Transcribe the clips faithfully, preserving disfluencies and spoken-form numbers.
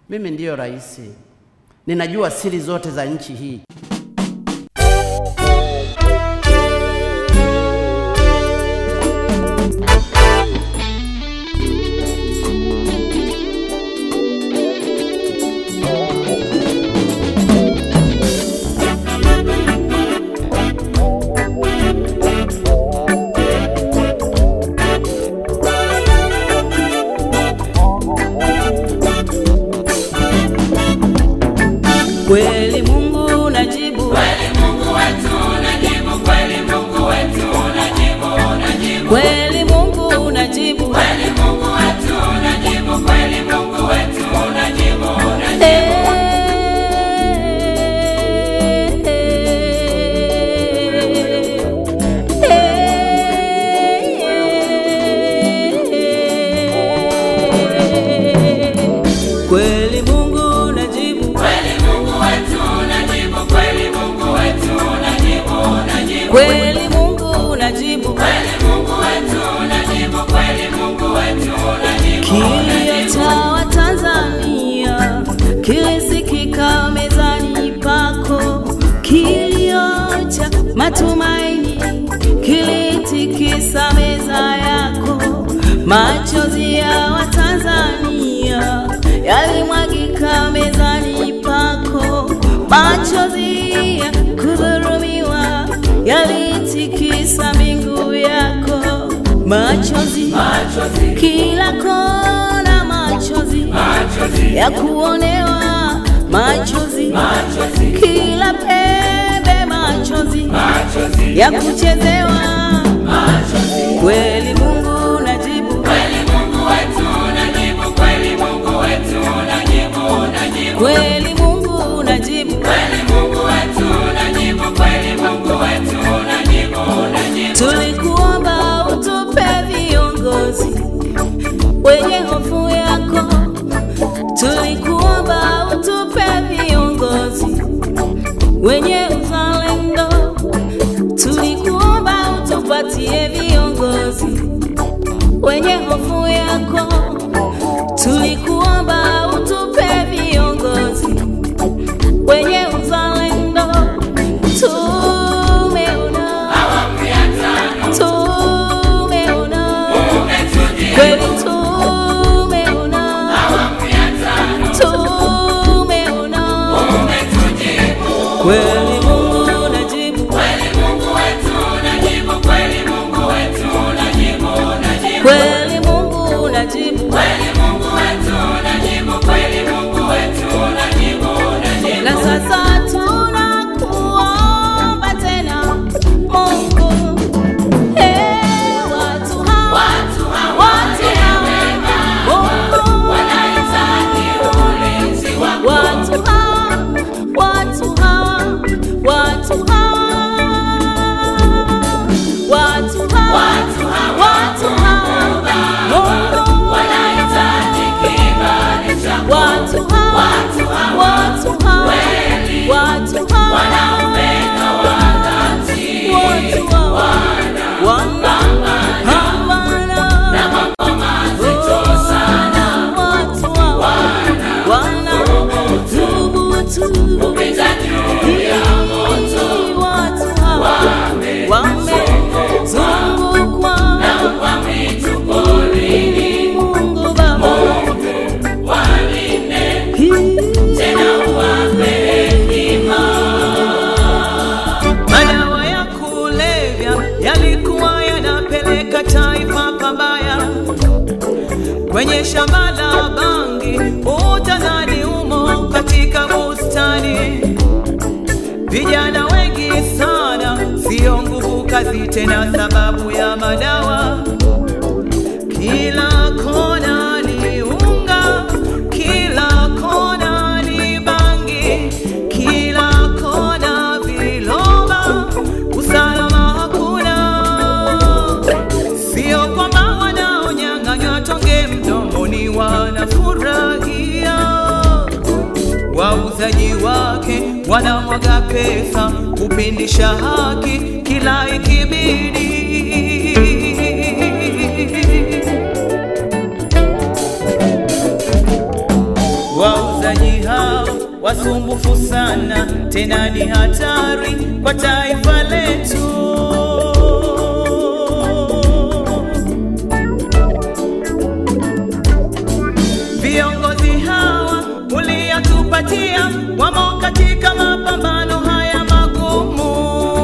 Mimi ndiyo rais. Ninajua siri zote za nchi hii. Kweli Mungu unajibu, kweli Mungu wetu unajibu, kweli Mungu wetu unajibu, unajibu. Kweli Mungu unajibu, kweli Mungu wetu unajibu, kweli Mungu wetu unajibu, unajibu. Kweli Mungu unajibu, kweli Mungu wetu unajibu, kweli Mungu wetu unajibu, unajibu. kweli Mungu unajibu, kweli Mungu wetu unajibu, kweli Mungu wetu unajibu. kilio cha Watanzania kilisikika mezani pako, kilio cha matumaini kilitikisa meza yako, machozi ya Watanzania yalimwagika mezani pako, machozi ya kudhulumiwa yalitikisa mbingu yako, machozi, machozi, kila kona machozi, machozi ya kuonewa, machozi, machozi, kila pembe machozi, machozi ya kuchezewa, machozi. Kweli Mungu unajibu, kweli Mungu wetu unajibu, kweli Mungu wetu unajibu, unajibu. kweli Mungu unajibu, kweli Mungu wetu unajibu, kweli Mungu wetu unajibu, unajibu. tulikuomba utupe viongozi wenye hofu yako, tulikuomba utupe viongozi wenye uzalendo, tulikuomba utupatie viongozi wenye hofu yako, tulikuomba utupe viongozi wenye uzalendo. Tumeona awamu ya tano tumeona umetujia, kweli, tumeona awamu ya tano tumeona umetujibu. kweli Mungu unajibu, kweli Mungu wetu unajibu, kweli Mungu wetu unajibu, unajibu. kweli Mungu unajibu, kweli Mungu wetu unajibu, kweli Mungu wetu unajibu, unajibu. na sasa tunakuomba tena Mungu, eh, watu hawa, Watu hawa watu hawa, Mungu, wanahitaji ulinzi wako. watu hawa, watu hawa, watu hawa, watu hawa, Watu hawa, watu hawa, Mungu, wanahitaji kibali chako. watu hawa, Watu hawa, watu hawa, kweli, watu hawa, wanaupendo wa dhati. watu hawa, wana hawana Na mambo mazito sana. watu hawa, wana thubutu Kupita juu ya moto. watu hawa wamezungukwa Kwa mwitu porini. Mungu Baba, Walinde, hii tena uwape hekima. madawa ya kulevya yalikuwa yanapeleka taifa pabaya, kwenye shamba la bangi utadhani umo katika bustani. Vijana wengi sana sio nguvu kazi tena sababu ya madawa, kila kona ni unga, kila kona ni bangi, kila kona viloba, usalama hakuna. Sio kwamba wanaonyang'anywa tonge mdomoni wanafurahia, wauzaji wake wanamwaga pesa kupindisha haki kila ikibidi. Wauzaji wahamiaji hao wasumbufu sana, tena ni hatari kwa taifa letu. Viongozi hawa uliyatupatia wamo katika mapambano haya magumu.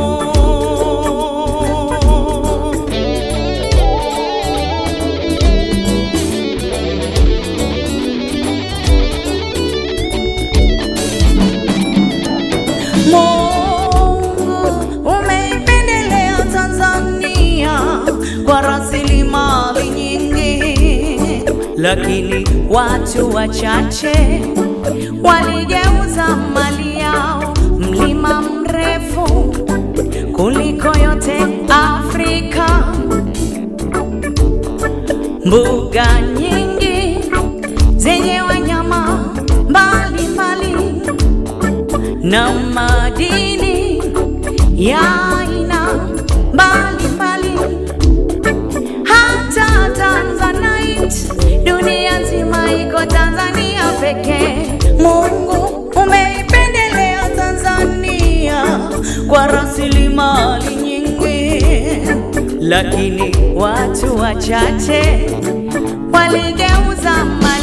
Mungu umeipendelea Tanzania kwa rasilimali nyingi, lakini watu wachache waligeuza mali yao mlima mrefu kuliko yote Afrika. Mbuga nyingi zenye wanyama mbalimbali na madini ya aina mbalimbali, hata Tanzanite dunia nzima iko Tanzania pekee. Mungu umeipendelea Tanzania kwa rasilimali nyingi, lakini watu wachache waligeuza mali